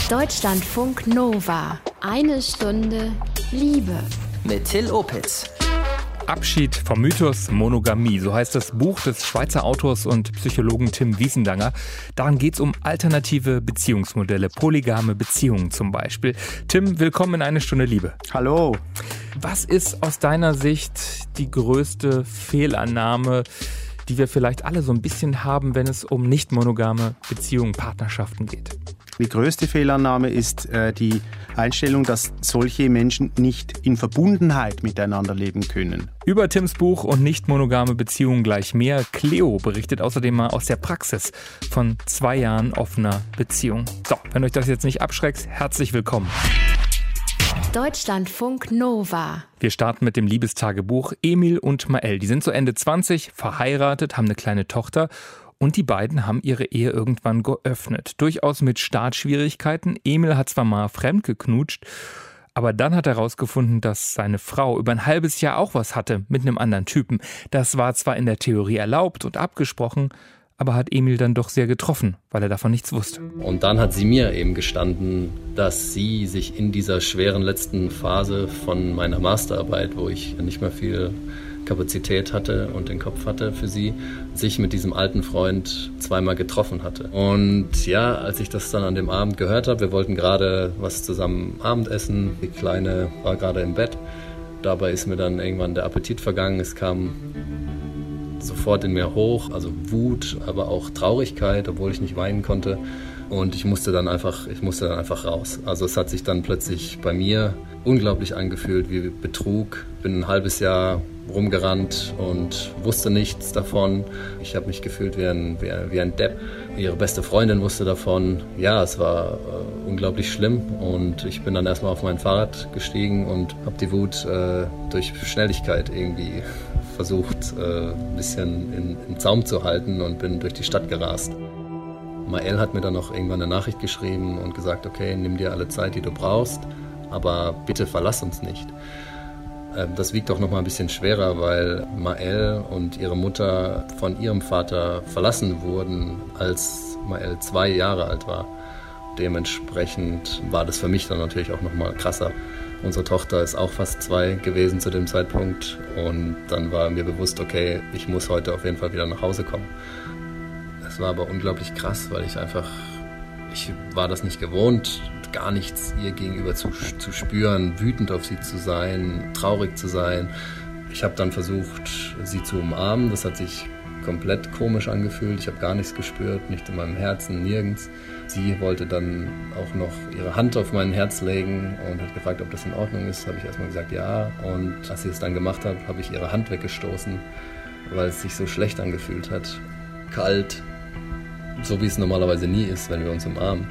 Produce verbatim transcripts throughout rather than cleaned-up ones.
Deutschlandfunk Nova. Eine Stunde Liebe. Mit Till Opitz. Abschied vom Mythos Monogamie, so heißt das Buch des Schweizer Autors und Psychologen Tim Wiesendanger. Darin geht es um alternative Beziehungsmodelle, polygame Beziehungen zum Beispiel. Tim, willkommen in Eine Stunde Liebe. Hallo. Was ist aus deiner Sicht die größte Fehlannahme, die wir vielleicht alle so ein bisschen haben, wenn es um nicht monogame Beziehungen, Partnerschaften geht? Die größte Fehlannahme ist äh, die Einstellung, dass solche Menschen nicht in Verbundenheit miteinander leben können. Über Tims Buch und nicht monogame Beziehungen gleich mehr. Cleo berichtet außerdem mal aus der Praxis von zwei Jahren offener Beziehung. So, wenn euch das jetzt nicht abschreckt, herzlich willkommen. Deutschlandfunk Nova. Wir starten mit dem Liebestagebuch. Emil und Mael, die sind so Ende zwanzig, verheiratet, haben eine kleine Tochter. Und die beiden haben ihre Ehe irgendwann geöffnet. Durchaus mit Startschwierigkeiten. Emil hat zwar mal fremd geknutscht, aber dann hat er herausgefunden, dass seine Frau über ein halbes Jahr auch was hatte mit einem anderen Typen. Das war zwar in der Theorie erlaubt und abgesprochen, aber hat Emil dann doch sehr getroffen, weil er davon nichts wusste. Und dann hat sie mir eben gestanden, dass sie sich in dieser schweren letzten Phase von meiner Masterarbeit, wo ich nicht mehr viel Kapazität hatte und den Kopf hatte für sie, sich mit diesem alten Freund zweimal getroffen hatte. Und ja, als ich das dann an dem Abend gehört habe, wir wollten gerade was zusammen Abendessen, die Kleine war gerade im Bett, dabei ist mir dann irgendwann der Appetit vergangen, es kam sofort in mir hoch, also Wut, aber auch Traurigkeit, obwohl ich nicht weinen konnte. Und ich musste dann einfach, ich musste dann einfach raus. Also es hat sich dann plötzlich bei mir unglaublich angefühlt wie Betrug. Bin ein halbes Jahr rumgerannt und wusste nichts davon. Ich habe mich gefühlt wie ein, wie, wie ein Depp. Ihre beste Freundin wusste davon. Ja, es war äh, unglaublich schlimm. Und ich bin dann erstmal auf mein Fahrrad gestiegen und habe die Wut äh, durch Schnelligkeit irgendwie versucht, äh, ein bisschen in, in Zaum zu halten und bin durch die Stadt gerast. Mael hat mir dann noch irgendwann eine Nachricht geschrieben und gesagt, okay, nimm dir alle Zeit, die du brauchst, aber bitte verlass uns nicht. Das wiegt auch noch mal ein bisschen schwerer, weil Mael und ihre Mutter von ihrem Vater verlassen wurden, als Mael zwei Jahre alt war. Dementsprechend war das für mich dann natürlich auch noch mal krasser. Unsere Tochter ist auch fast zwei gewesen zu dem Zeitpunkt und dann war mir bewusst, okay, ich muss heute auf jeden Fall wieder nach Hause kommen. Es war aber unglaublich krass, weil ich einfach, ich war das nicht gewohnt, gar nichts ihr gegenüber zu, zu spüren, wütend auf sie zu sein, traurig zu sein. Ich habe dann versucht, sie zu umarmen. Das hat sich komplett komisch angefühlt. Ich habe gar nichts gespürt, nicht in meinem Herzen, nirgends. Sie wollte dann auch noch ihre Hand auf mein Herz legen und hat gefragt, ob das in Ordnung ist. Habe ich erstmal gesagt, ja. Und als sie es dann gemacht hat, habe ich ihre Hand weggestoßen, weil es sich so schlecht angefühlt hat. Kalt, so wie es normalerweise nie ist, wenn wir uns umarmen.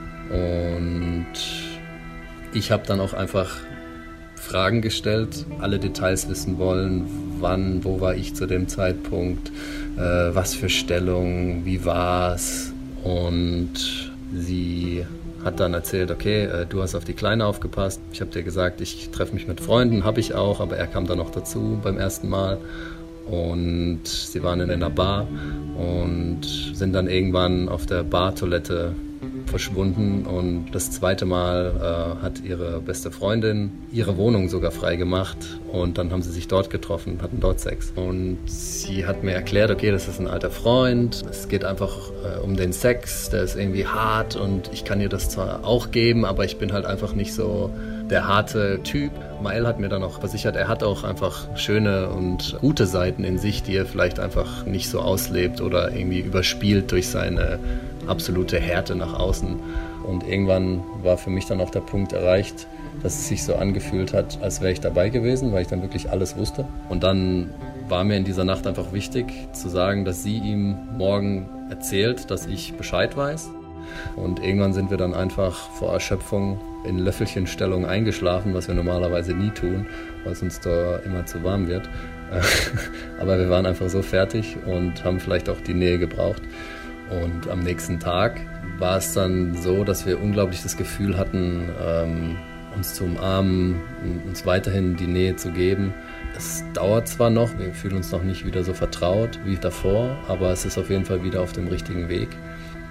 Und ich habe dann auch einfach Fragen gestellt, alle Details wissen wollen, wann, wo war ich zu dem Zeitpunkt, äh, was für Stellung, wie war's. Und sie hat dann erzählt, okay, äh, du hast auf die Kleine aufgepasst. Ich habe dir gesagt, ich treffe mich mit Freunden, habe ich auch, aber er kam dann noch dazu beim ersten Mal. Und sie waren in einer Bar und sind dann irgendwann auf der Bartoilette verschwunden. Und das zweite Mal äh, hat ihre beste Freundin ihre Wohnung sogar freigemacht. Und dann haben sie sich dort getroffen, hatten dort Sex. Und sie hat mir erklärt, okay, das ist ein alter Freund. Es geht einfach äh, um den Sex, der ist irgendwie hart. Und ich kann ihr das zwar auch geben, aber ich bin halt einfach nicht so der harte Typ. Mael hat mir dann auch versichert, er hat auch einfach schöne und gute Seiten in sich, die er vielleicht einfach nicht so auslebt oder irgendwie überspielt durch seine absolute Härte nach außen. Und irgendwann war für mich dann auch der Punkt erreicht, dass es sich so angefühlt hat, als wäre ich dabei gewesen, weil ich dann wirklich alles wusste. Und dann war mir in dieser Nacht einfach wichtig zu sagen, dass sie ihm morgen erzählt, dass ich Bescheid weiß. Und irgendwann sind wir dann einfach vor Erschöpfung in Löffelchenstellung eingeschlafen, was wir normalerweise nie tun, weil es uns da immer zu warm wird. Aber wir waren einfach so fertig und haben vielleicht auch die Nähe gebraucht. Und am nächsten Tag war es dann so, dass wir unglaublich das Gefühl hatten, ähm, uns zu umarmen, uns weiterhin die Nähe zu geben. Es dauert zwar noch, wir fühlen uns noch nicht wieder so vertraut wie davor, aber es ist auf jeden Fall wieder auf dem richtigen Weg.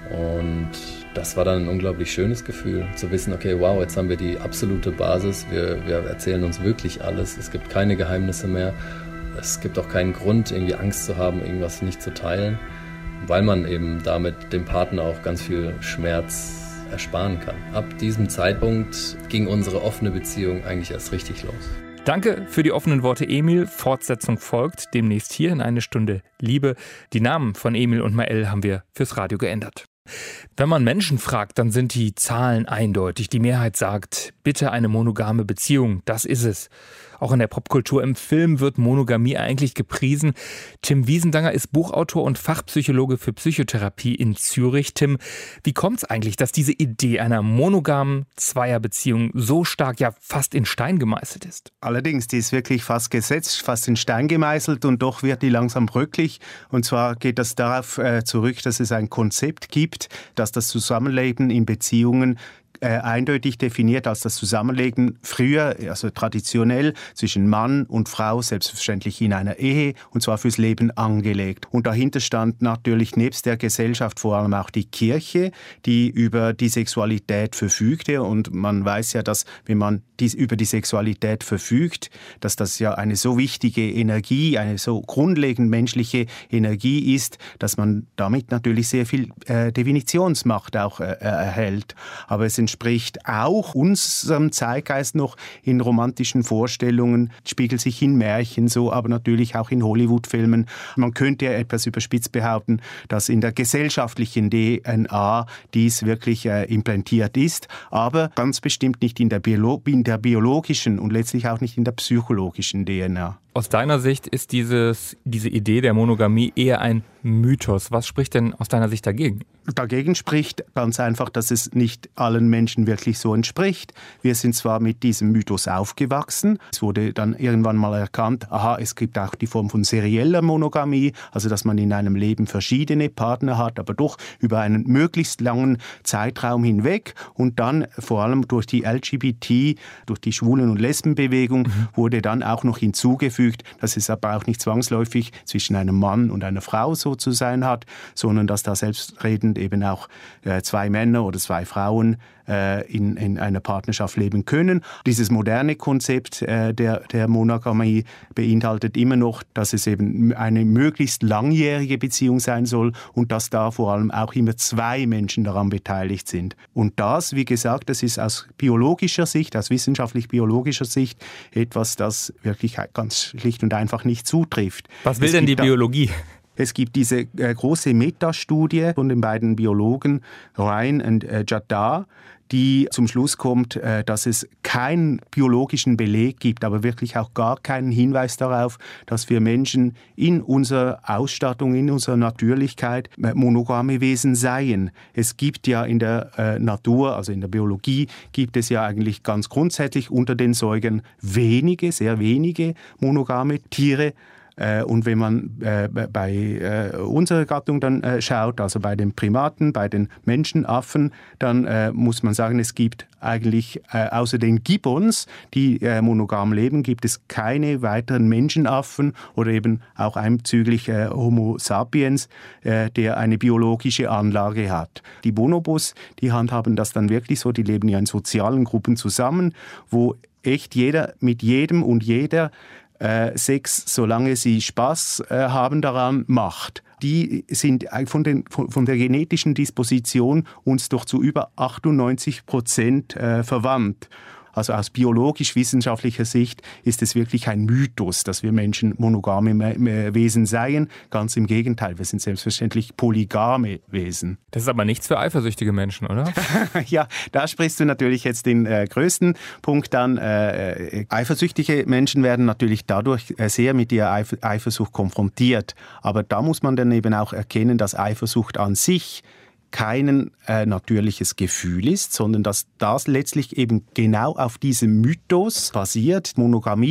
Und das war dann ein unglaublich schönes Gefühl, zu wissen, okay, wow, jetzt haben wir die absolute Basis, wir, wir erzählen uns wirklich alles, es gibt keine Geheimnisse mehr, es gibt auch keinen Grund, irgendwie Angst zu haben, irgendwas nicht zu teilen, weil man eben damit dem Partner auch ganz viel Schmerz ersparen kann. Ab diesem Zeitpunkt ging unsere offene Beziehung eigentlich erst richtig los. Danke für die offenen Worte, Emil. Fortsetzung folgt demnächst hier in Eine Stunde Liebe. Die Namen von Emil und Mael haben wir fürs Radio geändert. Wenn man Menschen fragt, dann sind die Zahlen eindeutig. Die Mehrheit sagt, bitte eine monogame Beziehung, das ist es. Auch in der Popkultur, im Film wird Monogamie eigentlich gepriesen. Tim Wiesendanger ist Buchautor und Fachpsychologe für Psychotherapie in Zürich. Tim, wie kommt es eigentlich, dass diese Idee einer monogamen Zweierbeziehung so stark, ja fast in Stein gemeißelt ist? Allerdings, die ist wirklich fast gesetzt, fast in Stein gemeißelt und doch wird die langsam bröcklich. Und zwar geht das darauf äh, zurück, dass es ein Konzept gibt, dass das Zusammenleben in Beziehungen Äh, eindeutig definiert als das Zusammenleben früher, also traditionell, zwischen Mann und Frau, selbstverständlich in einer Ehe, und zwar fürs Leben angelegt. Und dahinter stand natürlich nebst der Gesellschaft vor allem auch die Kirche, die über die Sexualität verfügte. Und man weiß ja, dass wenn man dies über die Sexualität verfügt, dass das ja eine so wichtige Energie, eine so grundlegend menschliche Energie ist, dass man damit natürlich sehr viel äh, Definitionsmacht auch äh, erhält. Aber es entspricht auch unserem Zeitgeist noch in romantischen Vorstellungen, spiegelt sich in Märchen so, aber natürlich auch in Hollywood-Filmen. Man könnte ja etwas überspitzt behaupten, dass in der gesellschaftlichen D N A dies wirklich äh, implantiert ist, aber ganz bestimmt nicht in der, Biolo- in der biologischen und letztlich auch nicht in der psychologischen D N A. Aus deiner Sicht ist dieses, diese Idee der Monogamie eher ein Mythos. Was spricht denn aus deiner Sicht dagegen? Dagegen spricht ganz einfach, dass es nicht allen Menschen wirklich so entspricht. Wir sind zwar mit diesem Mythos aufgewachsen. Es wurde dann irgendwann mal erkannt, aha, es gibt auch die Form von serieller Monogamie, also dass man in einem Leben verschiedene Partner hat, aber doch über einen möglichst langen Zeitraum hinweg. Und dann vor allem durch die L G B T, durch die Schwulen- und Lesbenbewegung mhm. wurde dann auch noch hinzugefügt, dass es aber auch nicht zwangsläufig zwischen einem Mann und einer Frau so zu sein hat, sondern dass da selbstredend eben auch äh, zwei Männer oder zwei Frauen äh, in, in einer Partnerschaft leben können. Dieses moderne Konzept äh, der, der Monogamie beinhaltet immer noch, dass es eben eine möglichst langjährige Beziehung sein soll und dass da vor allem auch immer zwei Menschen daran beteiligt sind. Und das, wie gesagt, das ist aus biologischer Sicht, aus wissenschaftlich-biologischer Sicht etwas, das wirklich ganz schlicht und einfach nicht zutrifft. Was will denn die Biologie? Es gibt diese äh, große Metastudie von den beiden Biologen Ryan und äh, Jadar, die zum Schluss kommt, äh, dass es keinen biologischen Beleg gibt, aber wirklich auch gar keinen Hinweis darauf, dass wir Menschen in unserer Ausstattung, in unserer Natürlichkeit äh, monogame Wesen seien. Es gibt ja in der äh, Natur, also in der Biologie, gibt es ja eigentlich ganz grundsätzlich unter den Säugern wenige, sehr wenige monogame Tiere. Und wenn man äh, bei äh, unserer Gattung dann äh, schaut, also bei den Primaten, bei den Menschenaffen, dann äh, muss man sagen, es gibt eigentlich äh, außer den Gibbons, die äh, monogam leben, gibt es keine weiteren Menschenaffen oder eben auch einzüglich äh, Homo sapiens, äh, der eine biologische Anlage hat. Die Bonobos, die handhaben das dann wirklich so, die leben ja in sozialen Gruppen zusammen, wo echt jeder mit jedem und jeder Äh, Sex, solange sie Spaß äh, haben daran, macht. Die sind von, den, von, von der genetischen Disposition uns doch zu über achtundneunzig Prozent äh, verwandt. Also aus biologisch-wissenschaftlicher Sicht ist es wirklich ein Mythos, dass wir Menschen monogame Wesen seien. Ganz im Gegenteil, wir sind selbstverständlich polygame Wesen. Das ist aber nichts für eifersüchtige Menschen, oder? Ja, da sprichst du natürlich jetzt den äh, größten Punkt an. Äh, eifersüchtige Menschen werden natürlich dadurch äh, sehr mit ihrer Eif- Eifersucht konfrontiert. Aber da muss man dann eben auch erkennen, dass Eifersucht an sich kein äh, natürliches Gefühl ist, sondern dass das letztlich eben genau auf diesem Mythos basiert, Monogamie,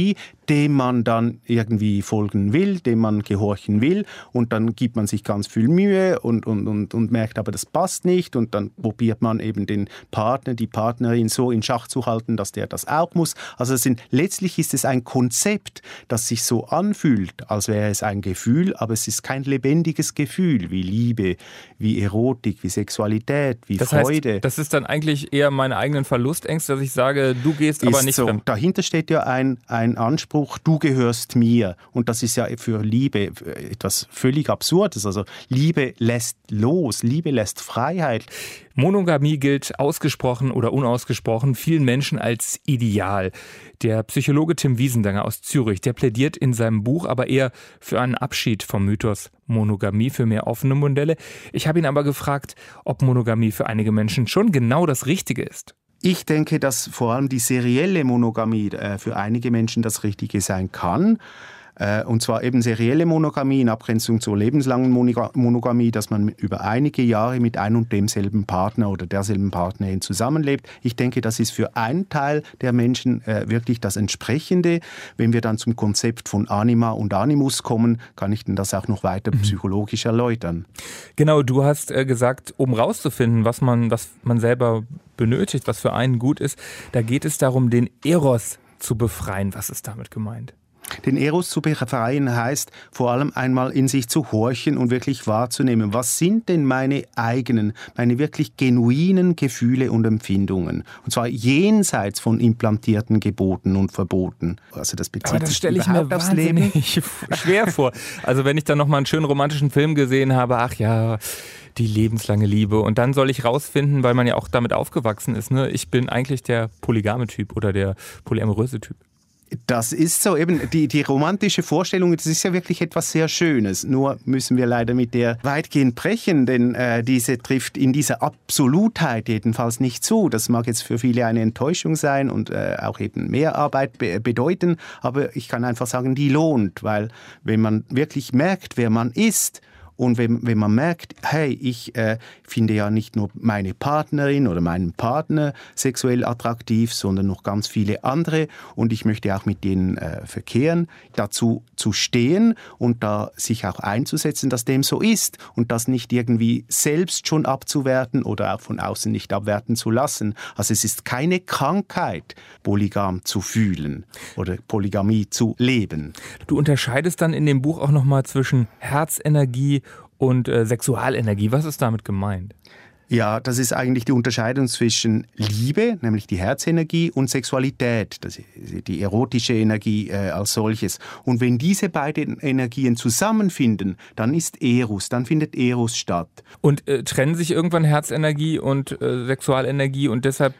dem man dann irgendwie folgen will, dem man gehorchen will und dann gibt man sich ganz viel Mühe und, und, und, und merkt aber, das passt nicht und dann probiert man eben den Partner, die Partnerin so in Schach zu halten, dass der das auch muss. Also es sind, letztlich ist es ein Konzept, das sich so anfühlt, als wäre es ein Gefühl, aber es ist kein lebendiges Gefühl wie Liebe, wie Erotik, wie Sexualität, wie das Freude. Heißt, das ist dann eigentlich eher meine eigenen Verlustängste, dass ich sage, du gehst ist aber nicht so. fremd. Dahinter steht ja ein, ein Anspruch, du gehörst mir. Und das ist ja für Liebe etwas völlig Absurdes. Also Liebe lässt los, Liebe lässt Freiheit. Monogamie gilt ausgesprochen oder unausgesprochen vielen Menschen als Ideal. Der Psychologe Tim Wiesendanger aus Zürich, der plädiert in seinem Buch aber eher für einen Abschied vom Mythos Monogamie, für mehr offene Modelle. Ich habe ihn aber gefragt, ob Monogamie für einige Menschen schon genau das Richtige ist. Ich denke, dass vor allem die serielle Monogamie äh, für einige Menschen das Richtige sein kann. Äh, und zwar eben serielle Monogamie in Abgrenzung zur lebenslangen Monogamie, dass man über einige Jahre mit ein und demselben Partner oder derselben Partnerin zusammenlebt. Ich denke, das ist für einen Teil der Menschen äh, wirklich das Entsprechende. Wenn wir dann zum Konzept von Anima und Animus kommen, kann ich denn das auch noch weiter mhm. psychologisch erläutern. Genau, du hast äh, gesagt, um rauszufinden, was man, was man selber benötigt, was für einen gut ist, da geht es darum, den Eros zu befreien. Was ist damit gemeint? Den Eros zu befreien heißt vor allem einmal in sich zu horchen und wirklich wahrzunehmen, was sind denn meine eigenen, meine wirklich genuinen Gefühle und Empfindungen. Und zwar jenseits von implantierten Geboten und Verboten. Also das bezieht Aber das sich stelle ich mir aufs Leben. schwer vor. Also wenn ich dann nochmal einen schönen romantischen Film gesehen habe, ach ja, die lebenslange Liebe. Und dann soll ich rausfinden, weil man ja auch damit aufgewachsen ist, ne? Ich bin eigentlich der polygame Typ oder der polyamoröse Typ. Das ist so, eben die, die romantische Vorstellung, das ist ja wirklich etwas sehr Schönes. Nur müssen wir leider mit der weitgehend brechen, denn äh, diese trifft in dieser Absolutheit jedenfalls nicht zu. Das mag jetzt für viele eine Enttäuschung sein und äh, auch eben mehr Arbeit be- bedeuten, aber ich kann einfach sagen, die lohnt, weil wenn man wirklich merkt, wer man ist, und wenn, wenn man merkt, hey, ich äh, finde ja nicht nur meine Partnerin oder meinen Partner sexuell attraktiv, sondern noch ganz viele andere und ich möchte auch mit denen äh, verkehren, dazu zu stehen und da sich auch einzusetzen, dass dem so ist und das nicht irgendwie selbst schon abzuwerten oder auch von außen nicht abwerten zu lassen. Also es ist keine Krankheit, polygam zu fühlen oder Polygamie zu leben. Du unterscheidest dann in dem Buch auch nochmal zwischen Herzenergie und äh, Sexualenergie. Was ist damit gemeint? Ja, das ist eigentlich die Unterscheidung zwischen Liebe, nämlich die Herzenergie, und Sexualität, das ist die erotische Energie äh, als solches. Und wenn diese beiden Energien zusammenfinden, dann ist Eros, dann findet Eros statt. Und äh, trennen sich irgendwann Herzenergie und äh, Sexualenergie und deshalb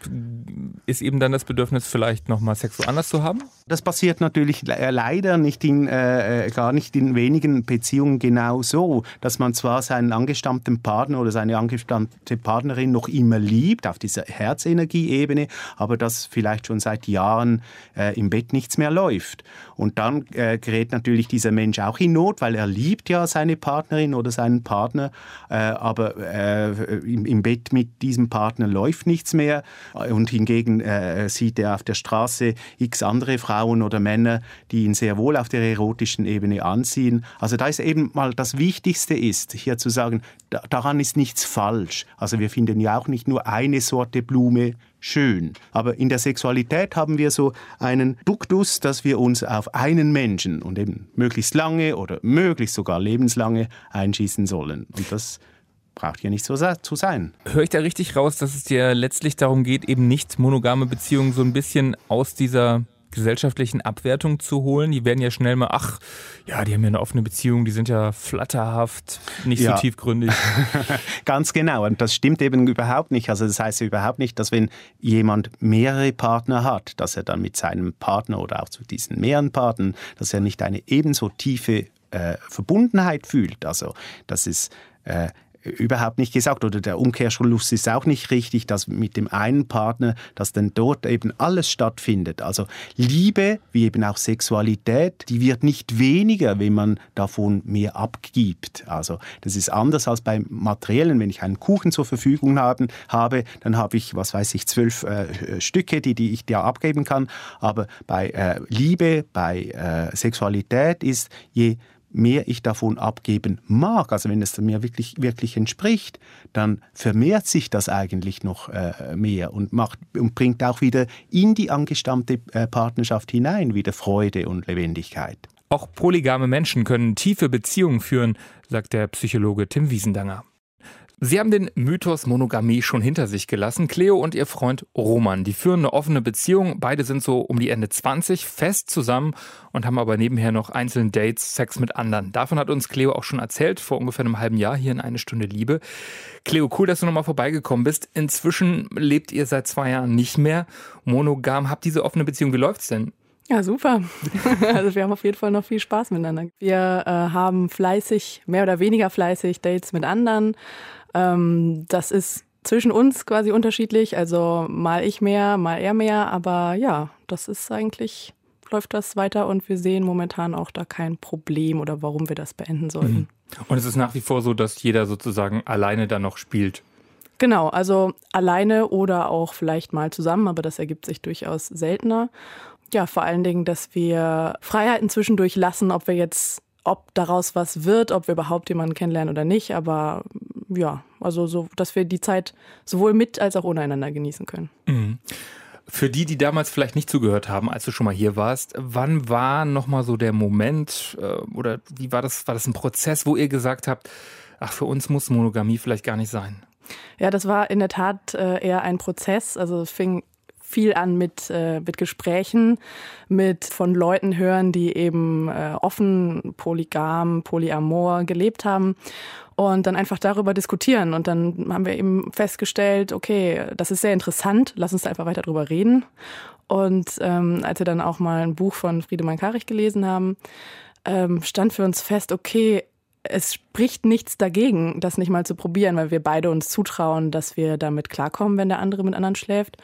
ist eben dann das Bedürfnis, vielleicht nochmal Sex woanders zu haben? Das passiert natürlich le- leider nicht in, äh, gar nicht in wenigen Beziehungen genau so, dass man zwar seinen angestammten Partner oder seine angestammte Partnerin noch immer liebt, auf dieser Herzenergieebene, aber dass vielleicht schon seit Jahren äh, im Bett nichts mehr läuft. Und dann äh, gerät natürlich dieser Mensch auch in Not, weil er liebt ja seine Partnerin oder seinen Partner, äh, aber äh, im, im Bett mit diesem Partner läuft nichts mehr und hingegen äh, sieht er auf der Straße x andere Frauen oder Männer, die ihn sehr wohl auf der erotischen Ebene anziehen. Also da ist eben mal das Wichtigste ist, hier zu sagen, da, daran ist nichts falsch. Also wir finden ja auch nicht nur eine Sorte Blume schön. Aber in der Sexualität haben wir so einen Duktus, dass wir uns auf einen Menschen und eben möglichst lange oder möglichst sogar lebenslange einschießen sollen. Und das braucht ja nicht so zu sein. Höre ich da richtig raus, dass es dir letztlich darum geht, eben nicht monogame Beziehungen so ein bisschen aus dieser gesellschaftlichen Abwertung zu holen? Die werden ja schnell mal, ach, ja, die haben ja eine offene Beziehung, die sind ja flatterhaft, nicht ja. so tiefgründig. Ganz genau, und das stimmt eben überhaupt nicht. Also das heißt ja überhaupt nicht, dass wenn jemand mehrere Partner hat, dass er dann mit seinem Partner oder auch zu diesen mehreren Partnern, dass er nicht eine ebenso tiefe äh, Verbundenheit fühlt. Also das ist äh, überhaupt nicht gesagt. Oder der Umkehrschluss ist auch nicht richtig, dass mit dem einen Partner, dass dann dort eben alles stattfindet. Also Liebe, wie eben auch Sexualität, die wird nicht weniger, wenn man davon mehr abgibt. Also das ist anders als beim Materiellen. Wenn ich einen Kuchen zur Verfügung haben, habe, dann habe ich, was weiß ich, zwölf äh, Stücke, die, die ich dir abgeben kann. Aber bei äh, Liebe, bei äh, Sexualität ist, je mehr ich davon abgeben mag, also wenn es mir wirklich, wirklich entspricht, dann vermehrt sich das eigentlich noch äh, mehr und, macht, und bringt auch wieder in die angestammte äh, Partnerschaft hinein wieder Freude und Lebendigkeit. Auch polygame Menschen können tiefe Beziehungen führen, sagt der Psychologe Tim Wiesendanger. Sie haben den Mythos Monogamie schon hinter sich gelassen. Cleo und ihr Freund Roman, die führen eine offene Beziehung. Beide sind so um die Ende zwanzig, fest zusammen und haben aber nebenher noch einzelne Dates, Sex mit anderen. Davon hat uns Cleo auch schon erzählt, vor ungefähr einem halben Jahr hier in Eine Stunde Liebe. Cleo, cool, dass du nochmal vorbeigekommen bist. Inzwischen lebt ihr seit zwei Jahren nicht mehr monogam. Habt diese offene Beziehung, wie läuft's denn? Ja, super. Also wir haben auf jeden Fall noch viel Spaß miteinander. Wir äh, haben fleißig, mehr oder weniger fleißig Dates mit anderen. Ähm, das ist zwischen uns quasi unterschiedlich. Also mal ich mehr, mal er mehr. Aber ja, das ist eigentlich, läuft das weiter und wir sehen momentan auch da kein Problem oder warum wir das beenden sollten. Mhm. Und es ist nach wie vor so, dass jeder sozusagen alleine dann noch spielt? Genau, also alleine oder auch vielleicht mal zusammen, aber das ergibt sich durchaus seltener. Ja, vor allen Dingen, dass wir Freiheiten zwischendurch lassen, ob wir jetzt, ob daraus was wird, ob wir überhaupt jemanden kennenlernen oder nicht. Aber ja, also so, dass wir die Zeit sowohl mit als auch ohne einander genießen können. Mhm. Für die, die damals vielleicht nicht zugehört haben, als du schon mal hier warst, wann war nochmal so der Moment äh, oder wie war das, war das ein Prozess, wo ihr gesagt habt, ach, für uns muss Monogamie vielleicht gar nicht sein? Ja, das war in der Tat äh, eher ein Prozess. Also es fing viel an mit, äh, mit Gesprächen, mit von Leuten hören, die eben äh, offen, polygam, polyamor gelebt haben und dann einfach darüber diskutieren. Und dann haben wir eben festgestellt, okay, das ist sehr interessant, lass uns da einfach weiter drüber reden. Und ähm, als wir dann auch mal ein Buch von Friedemann Karig gelesen haben, ähm, stand für uns fest, okay, es spricht nichts dagegen, das nicht mal zu probieren, weil wir beide uns zutrauen, dass wir damit klarkommen, wenn der andere mit anderen schläft.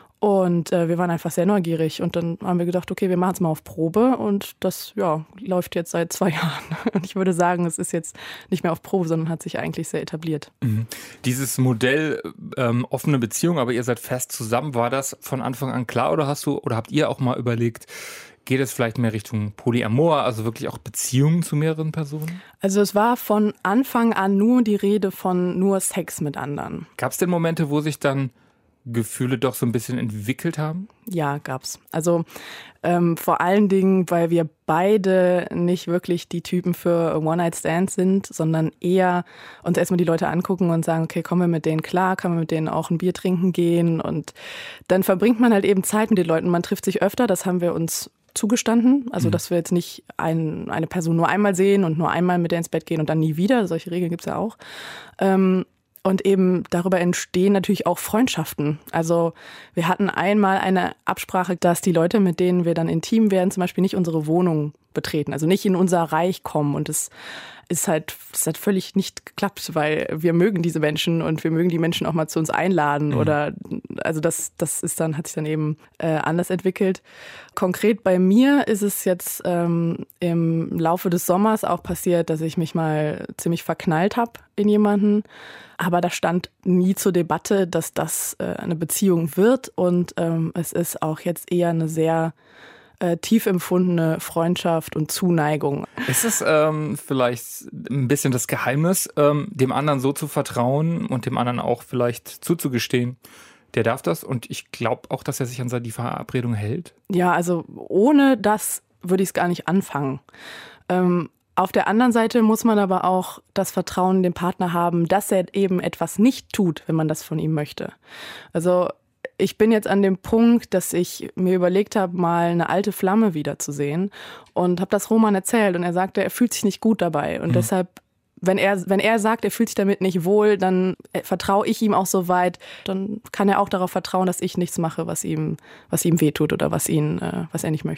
Und äh, wir waren einfach sehr neugierig und dann haben wir gedacht, okay, wir machen es mal auf Probe und das ja, läuft jetzt seit zwei Jahren. Und ich würde sagen, es ist jetzt nicht mehr auf Probe, sondern hat sich eigentlich sehr etabliert. Mhm. Dieses Modell ähm, offene Beziehung, aber ihr seid fest zusammen, war das von Anfang an klar oder hast du oder habt ihr auch mal überlegt, geht es vielleicht mehr Richtung Polyamor, also wirklich auch Beziehungen zu mehreren Personen? Also es war von Anfang an nur die Rede von nur Sex mit anderen. Gab es denn Momente, wo sich dann Gefühle doch so ein bisschen entwickelt haben? Ja, gab's. Also ähm, vor allen Dingen, weil wir beide nicht wirklich die Typen für One-Night-Stands sind, sondern eher uns erstmal die Leute angucken und sagen, okay, kommen wir mit denen klar, kann man mit denen auch ein Bier trinken gehen und dann verbringt man halt eben Zeit mit den Leuten. Man trifft sich öfter, das haben wir uns zugestanden, also mhm. dass wir jetzt nicht ein, eine Person nur einmal sehen und nur einmal mit der ins Bett gehen und dann nie wieder, solche Regeln gibt's ja auch. Ähm, Und eben darüber entstehen natürlich auch Freundschaften. Also wir hatten einmal eine Absprache, dass die Leute, mit denen wir dann intim werden, zum Beispiel nicht unsere Wohnung betreten, also nicht in unser Reich kommen. Und das ist halt, das hat völlig nicht geklappt, weil wir mögen diese Menschen und wir mögen die Menschen auch mal zu uns einladen. Mhm. Oder also das, das ist dann, hat sich dann eben äh, anders entwickelt. Konkret bei mir ist es jetzt ähm, im Laufe des Sommers auch passiert, dass ich mich mal ziemlich verknallt habe in jemanden. Aber da stand nie zur Debatte, dass das äh, eine Beziehung wird. Und ähm, es ist auch jetzt eher eine sehr äh, tief empfundene Freundschaft und Zuneigung. Ist es ähm, vielleicht ein bisschen das Geheimnis, ähm, dem anderen so zu vertrauen und dem anderen auch vielleicht zuzugestehen, der darf das und ich glaube auch, dass er sich an die Verabredung hält? Ja, also ohne das würde ich es gar nicht anfangen. Ähm, Auf der anderen Seite muss man aber auch das Vertrauen dem Partner haben, dass er eben etwas nicht tut, wenn man das von ihm möchte. Also ich bin jetzt an dem Punkt, dass ich mir überlegt habe, mal eine alte Flamme wiederzusehen und habe das Roman erzählt und er sagte, er fühlt sich nicht gut dabei und mhm. deshalb, wenn er, wenn er sagt, er fühlt sich damit nicht wohl, dann vertraue ich ihm auch so weit, dann kann er auch darauf vertrauen, dass ich nichts mache, was ihm, was ihm wehtut oder was ihn, äh, was er nicht möchte.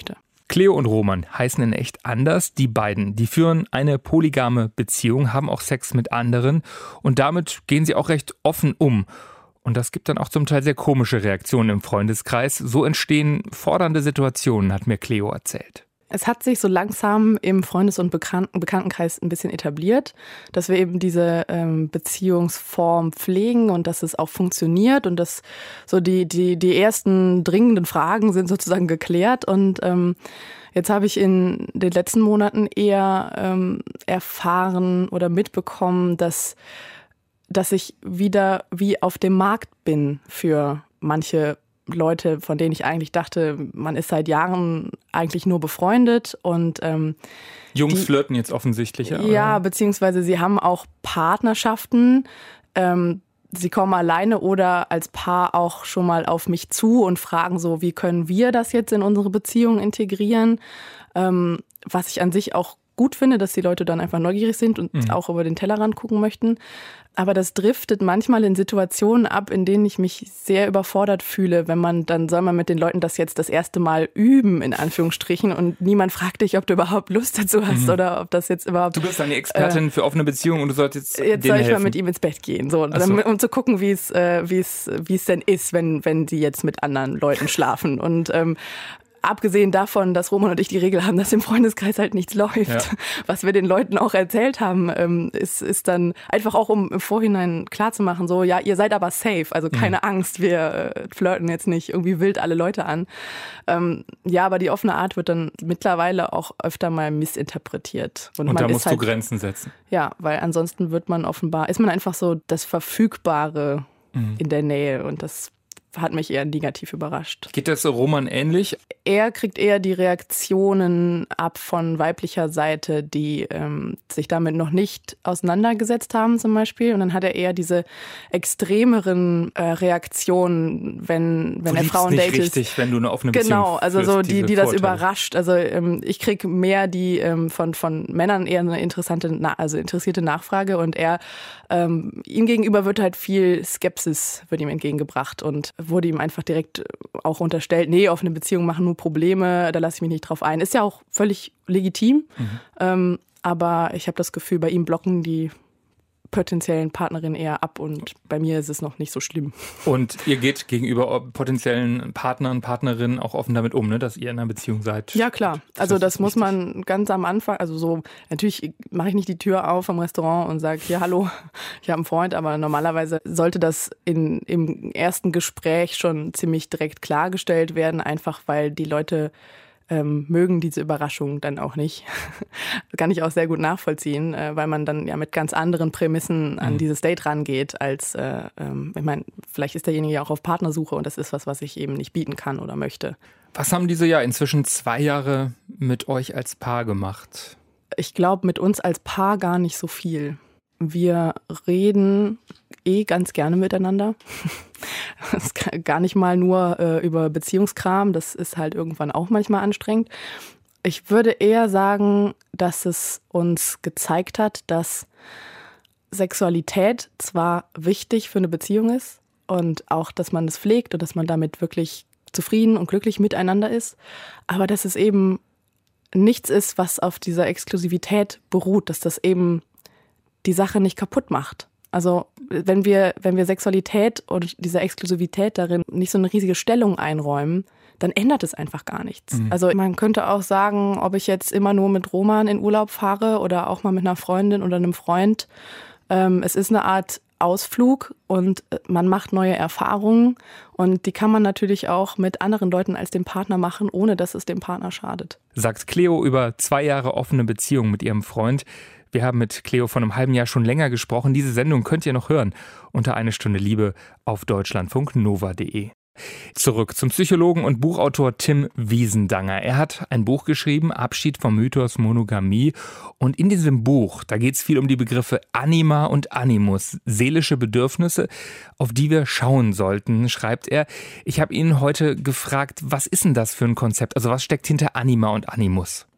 Cleo und Roman heißen in echt anders. Die beiden, die führen eine polygame Beziehung, haben auch Sex mit anderen und damit gehen sie auch recht offen um. Und das gibt dann auch zum Teil sehr komische Reaktionen im Freundeskreis. So entstehen fordernde Situationen, hat mir Cleo erzählt. Es hat sich so langsam im Freundes- und Bekannten- Bekanntenkreis ein bisschen etabliert, dass wir eben diese ähm, Beziehungsform pflegen und dass es auch funktioniert und dass so die, die, die ersten dringenden Fragen sind sozusagen geklärt. Und ähm, jetzt habe ich in den letzten Monaten eher ähm, erfahren oder mitbekommen, dass, dass ich wieder wie auf dem Markt bin für manche Leute, von denen ich eigentlich dachte, man ist seit Jahren eigentlich nur befreundet und ähm, Jungs die, flirten jetzt offensichtlich. Ja, ja, beziehungsweise sie haben auch Partnerschaften. Ähm, sie kommen alleine oder als Paar auch schon mal auf mich zu und fragen so, wie können wir das jetzt in unsere Beziehung integrieren? Ähm, was ich an sich auch gut finde, dass die Leute dann einfach neugierig sind und mhm. auch über den Tellerrand gucken möchten. Aber das driftet manchmal in Situationen ab, in denen ich mich sehr überfordert fühle, wenn man, dann soll man mit den Leuten das jetzt das erste Mal üben, in Anführungsstrichen, und niemand fragt dich, ob du überhaupt Lust dazu hast mhm. oder ob das jetzt überhaupt... Du bist eine Expertin äh, für offene Beziehungen und du sollst jetzt Jetzt soll ich helfen. mal mit ihm ins Bett gehen, so, so. um zu gucken, wie es äh, wie es wie es denn ist, wenn wenn sie jetzt mit anderen Leuten schlafen. Und ähm, abgesehen davon, dass Roman und ich die Regel haben, dass im Freundeskreis halt nichts läuft, ja. was wir den Leuten auch erzählt haben, ist, ist dann einfach auch, um im Vorhinein klarzumachen, so, ja, ihr seid aber safe, also keine mhm. Angst, wir flirten jetzt nicht irgendwie wild alle Leute an. Ähm, ja, aber die offene Art wird dann mittlerweile auch öfter mal missinterpretiert. Und, und da musst halt, du Grenzen setzen. Ja, weil ansonsten wird man offenbar, ist man einfach so das Verfügbare mhm. in der Nähe und das hat mich eher negativ überrascht. Geht das Roman ähnlich? Er kriegt eher die Reaktionen ab von weiblicher Seite, die ähm, sich damit noch nicht auseinandergesetzt haben zum Beispiel. Und dann hat er eher diese extremeren äh, Reaktionen, wenn, wenn er Frauen datet. Du liebst nicht richtig, wenn du eine offene Beziehung Genau, also führst, so die, die das Vorteile. überrascht. Also ähm, ich kriege mehr die ähm, von, von Männern eher eine interessante, na, also interessierte Nachfrage und er ähm, ihm gegenüber wird halt viel Skepsis wird ihm entgegengebracht und wurde ihm einfach direkt auch unterstellt, nee, offene Beziehungen machen nur Probleme, da lasse ich mich nicht drauf ein. Ist ja auch völlig legitim, mhm. ähm, aber ich habe das Gefühl, bei ihm blocken die potenziellen Partnerinnen eher ab und bei mir ist es noch nicht so schlimm. Und ihr geht gegenüber potenziellen Partnern, Partnerinnen auch offen damit um, ne, dass ihr in einer Beziehung seid? Ja, klar. Also das, das muss man ganz am Anfang, also so, natürlich mache ich nicht die Tür auf am Restaurant und sage, hier, hallo, ich habe einen Freund, aber normalerweise sollte das in, im ersten Gespräch schon ziemlich direkt klargestellt werden, einfach weil die Leute Ähm, mögen diese Überraschung dann auch nicht. Das kann ich auch sehr gut nachvollziehen, äh, weil man dann ja mit ganz anderen Prämissen an mhm. dieses Date rangeht, als, äh, ähm, ich meine, vielleicht ist derjenige ja auch auf Partnersuche und das ist was, was ich eben nicht bieten kann oder möchte. Was haben diese ja inzwischen zwei Jahre mit euch als Paar gemacht? Ich glaube, mit uns als Paar gar nicht so viel. Wir reden eh ganz gerne miteinander. Das ist gar nicht mal nur äh, über Beziehungskram, das ist halt irgendwann auch manchmal anstrengend. Ich würde eher sagen, dass es uns gezeigt hat, dass Sexualität zwar wichtig für eine Beziehung ist und auch, dass man das pflegt und dass man damit wirklich zufrieden und glücklich miteinander ist, aber dass es eben nichts ist, was auf dieser Exklusivität beruht, dass das eben die Sache nicht kaputt macht. Also wenn wir, wenn wir Sexualität und diese Exklusivität darin nicht so eine riesige Stellung einräumen, dann ändert es einfach gar nichts. Mhm. Also man könnte auch sagen, ob ich jetzt immer nur mit Roman in Urlaub fahre oder auch mal mit einer Freundin oder einem Freund. Ähm, es ist eine Art Ausflug und man macht neue Erfahrungen und die kann man natürlich auch mit anderen Leuten als dem Partner machen, ohne dass es dem Partner schadet. Sagt Cleo über zwei Jahre offene Beziehung mit ihrem Freund. Wir haben mit Cleo vor einem halben Jahr schon länger gesprochen. Diese Sendung könnt ihr noch hören unter Eine Stunde Liebe auf deutschlandfunk nova punkt de. Zurück zum Psychologen und Buchautor Tim Wiesendanger. Er hat ein Buch geschrieben, Abschied vom Mythos Monogamie. Und in diesem Buch, da geht es viel um die Begriffe Anima und Animus, seelische Bedürfnisse, auf die wir schauen sollten, schreibt er. Ich habe ihn heute gefragt, was ist denn das für ein Konzept? Also was steckt hinter Anima und Animus?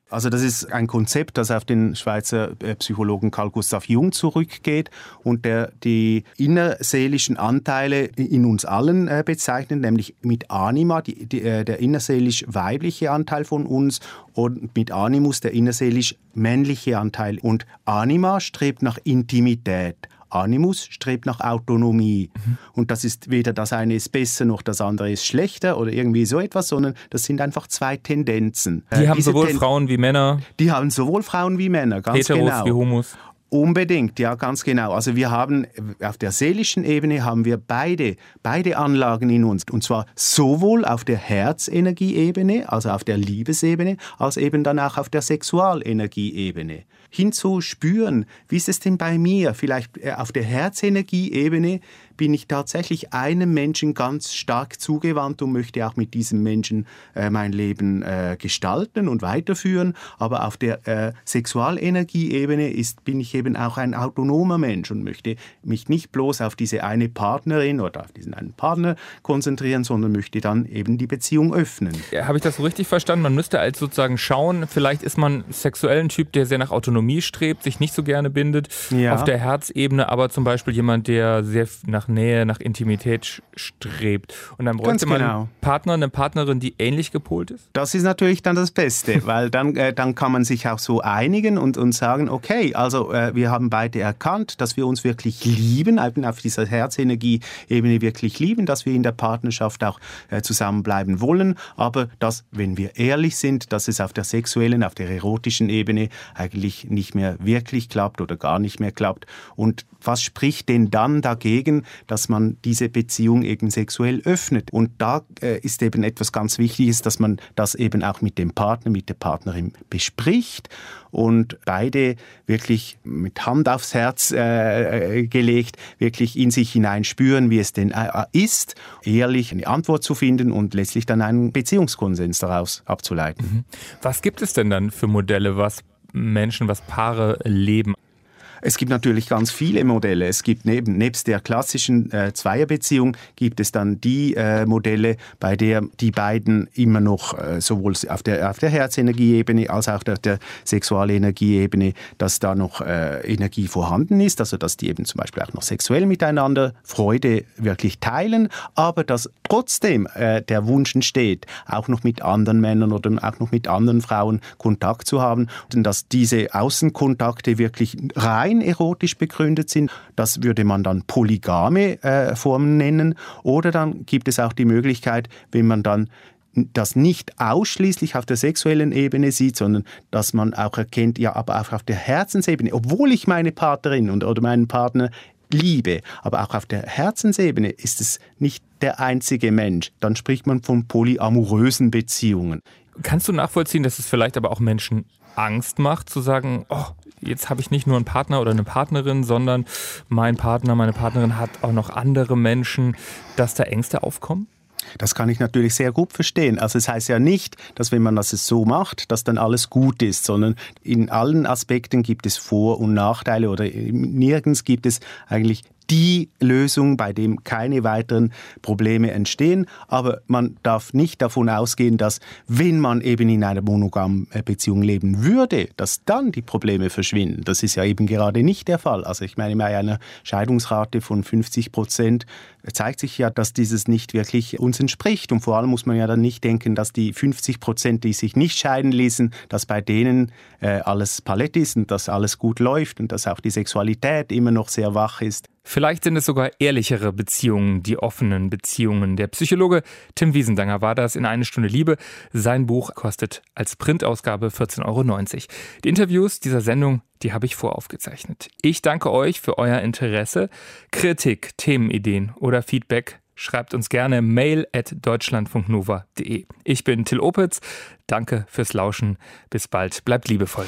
Also das ist ein Konzept, das auf den Schweizer Psychologen Carl Gustav Jung zurückgeht und der die innerseelischen Anteile in uns allen äh, bezeichnet, nämlich mit Anima, die, die, äh, der innerseelisch weibliche Anteil von uns, und mit Animus, der innerseelisch männliche Anteil. Und Anima strebt nach Intimität. Animus strebt nach Autonomie. Mhm. Und das ist weder das eine ist besser noch das andere ist schlechter oder irgendwie so etwas, sondern das sind einfach zwei Tendenzen. Die äh, haben sowohl Ten- Frauen wie Männer. Die haben sowohl Frauen wie Männer, ganz Heteros genau. wie Homos. Unbedingt, ja, ganz genau. Also wir haben auf der seelischen Ebene haben wir beide, beide Anlagen in uns. Und zwar sowohl auf der Herzenergieebene, also auf der Liebesebene, als eben dann auch auf der Sexualenergieebene. Hinzu spüren, wie ist es denn bei mir? Vielleicht auf der Herzenergieebene bin ich tatsächlich einem Menschen ganz stark zugewandt und möchte auch mit diesem Menschen äh, mein Leben äh, gestalten und weiterführen. Aber auf der äh, Sexualenergieebene ist, bin ich eben auch ein autonomer Mensch und möchte mich nicht bloß auf diese eine Partnerin oder auf diesen einen Partner konzentrieren, sondern möchte dann eben die Beziehung öffnen. Ja, habe ich das so richtig verstanden? Man müsste als sozusagen schauen, vielleicht ist man sexuell ein Typ, der sehr nach Autonomie strebt, sich nicht so gerne bindet. Ja. Auf der Herzebene aber zum Beispiel jemand, der sehr nach Nähe, nach Intimität strebt. Und dann bräuchte man genau. einen Partner, eine Partnerin, die ähnlich gepolt ist? Das ist natürlich dann das Beste, weil dann, äh, dann kann man sich auch so einigen und, und sagen, okay, also äh, wir haben beide erkannt, dass wir uns wirklich lieben, eben auf dieser Herzenergie-Ebene wirklich lieben, dass wir in der Partnerschaft auch äh, zusammenbleiben wollen, aber dass, wenn wir ehrlich sind, dass es auf der sexuellen, auf der erotischen Ebene eigentlich nicht mehr wirklich klappt oder gar nicht mehr klappt. Und was spricht denn dann dagegen, dass man diese Beziehung eben sexuell öffnet? Und da äh, ist eben etwas ganz Wichtiges, dass man das eben auch mit dem Partner, mit der Partnerin bespricht und beide wirklich mit Hand aufs Herz äh, gelegt, wirklich in sich hineinspüren, wie es denn äh, ist, ehrlich eine Antwort zu finden und letztlich dann einen Beziehungskonsens daraus abzuleiten. Mhm. Was gibt es denn dann für Modelle, was Menschen, was Paare leben? Es gibt natürlich ganz viele Modelle. Es gibt neben, nebst der klassischen äh, Zweierbeziehung gibt es dann die äh, Modelle, bei der die beiden immer noch äh, sowohl auf der, auf der Herzenergieebene als auch auf der Sexualenergieebene, dass da noch äh, Energie vorhanden ist, also dass die eben zum Beispiel auch noch sexuell miteinander Freude wirklich teilen, aber dass trotzdem äh, der Wunsch entsteht, auch noch mit anderen Männern oder auch noch mit anderen Frauen Kontakt zu haben und dass diese Außenkontakte wirklich rein erotisch begründet sind. Das würde man dann polygame äh, Formen nennen. Oder dann gibt es auch die Möglichkeit, wenn man dann das nicht ausschließlich auf der sexuellen Ebene sieht, sondern dass man auch erkennt, ja, aber auch auf der Herzensebene, obwohl ich meine Partnerin und, oder meinen Partner liebe, aber auch auf der Herzensebene ist es nicht der einzige Mensch. Dann spricht man von polyamorösen Beziehungen. Kannst du nachvollziehen, dass es vielleicht aber auch Menschen Angst macht, zu sagen, oh, jetzt habe ich nicht nur einen Partner oder eine Partnerin, sondern mein Partner, meine Partnerin hat auch noch andere Menschen, dass da Ängste aufkommen? Das kann ich natürlich sehr gut verstehen. Also es heißt ja nicht, dass wenn man das so macht, dass dann alles gut ist, sondern in allen Aspekten gibt es Vor- und Nachteile oder nirgends gibt es eigentlich die Lösung, bei dem keine weiteren Probleme entstehen. Aber man darf nicht davon ausgehen, dass wenn man eben in einer monogamen Beziehung leben würde, dass dann die Probleme verschwinden. Das ist ja eben gerade nicht der Fall. Also ich meine, bei einer Scheidungsrate von fünfzig Prozent zeigt sich ja, dass dieses nicht wirklich uns entspricht. Und vor allem muss man ja dann nicht denken, dass die fünfzig Prozent, die sich nicht scheiden ließen, dass bei denen äh, alles Palett ist und dass alles gut läuft und dass auch die Sexualität immer noch sehr wach ist. Vielleicht sind es sogar ehrlichere Beziehungen, die offenen Beziehungen. Der Psychologe Tim Wiesendanger war das in Eine Stunde Liebe. Sein Buch kostet als Printausgabe vierzehn Euro neunzig. Die Interviews dieser Sendung, die habe ich voraufgezeichnet. Ich danke euch für euer Interesse. Kritik, Themenideen oder Feedback schreibt uns gerne mail at deutschlandfunknova punkt de. Ich bin Till Opitz. Danke fürs Lauschen. Bis bald. Bleibt liebevoll.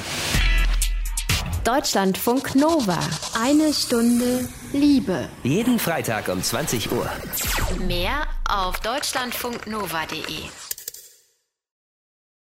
Deutschlandfunk Nova. Eine Stunde Liebe. Jeden Freitag um zwanzig Uhr. Mehr auf deutschlandfunknova punkt de.